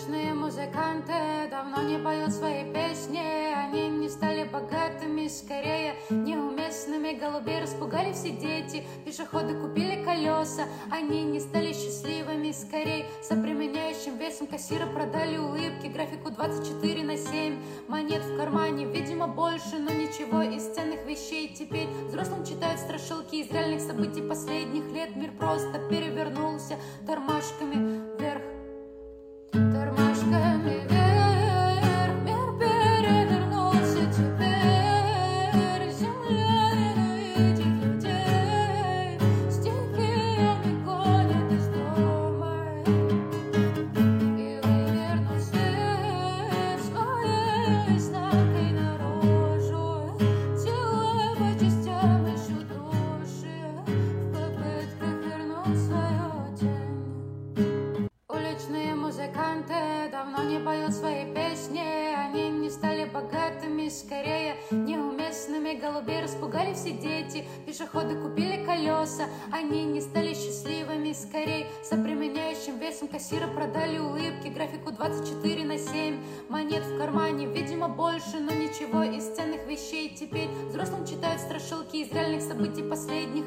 Уличные музыканты давно не поют свои песни. Они не стали богатыми, скорее неуместными. Голубей распугали все дети, пешеходы купили колеса. Они не стали счастливыми, скорее с обременяющим весом. Кассиры продали улыбки, графику 24/7. Монет в кармане, видимо, больше, но ничего из ценных вещей. Теперь взрослым читают страшилки из реальных событий последних лет. Мир просто перевернулся тормашками вверх. Тормашками вверх, мир перевернулся теперь. Земля ненавидит людей, стихиями гонит из дома. И вывернул свет своей знакой наружу. Тела по частям ищут души в попытках вернуть свою тень. Уличные музыканты давно не поют свои песни. Они не стали богатыми, скорее неуместными. Голубей распугали все дети, пешеходы купили колеса. Они не стали счастливыми, скорее с обременяющим весом. Кассиры продали улыбки, графику 24/7. Монет в кармане, видимо, больше, но ничего из ценных вещей. Теперь взрослым читают страшилки из реальных событий последних